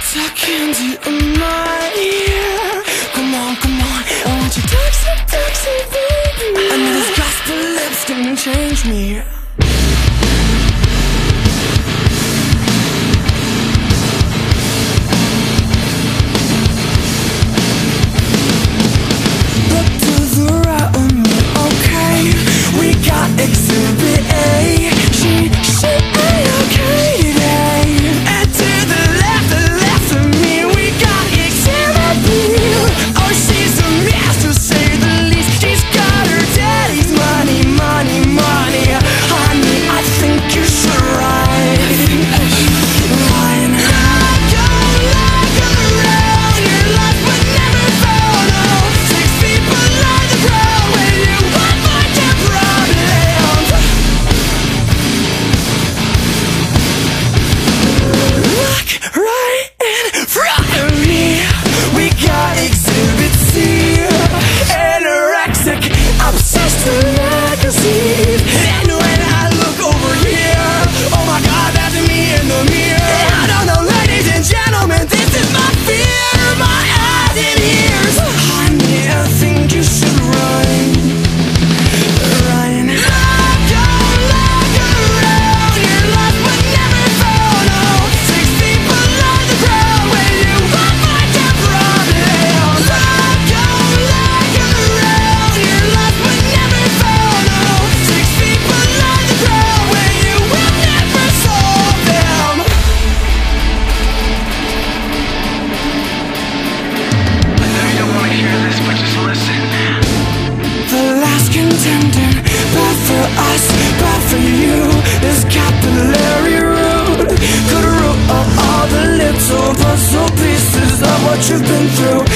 Talk candy in my ear. Come on, come on, I want you toxic, baby. I know these gospel lips can change me. Look to the right of me, okay? We got Exhibit A. She ain't okay today. And to the left of me, we got Exhibit B. Oh, she's a mess to say the least. She's got her daddy's money. Honey, I think you should ride. Ryan, I don't like around your life, but never found out. 6 feet below the ground when you avoid your problems. Look right in front of me. We got Exhibit C. Anorexic, obsessed with magazines. And when I look over here, oh my God, that's me in the mirror. I don't know, ladies and gentlemen, this is my fear. My eyes and ears. Honey, I think you should run. Ryan, I don't like around your life, but never found out. 6 feet below the ground when you avoid your problems. I don't like around your life, but never found out. 6 feet below the ground when you will never solve them. I know you don't want to hear this, but just listen. The last contender, bad for us, bad for you, is Capillary Road. Could root up all the little puzzle pieces of what you've been through.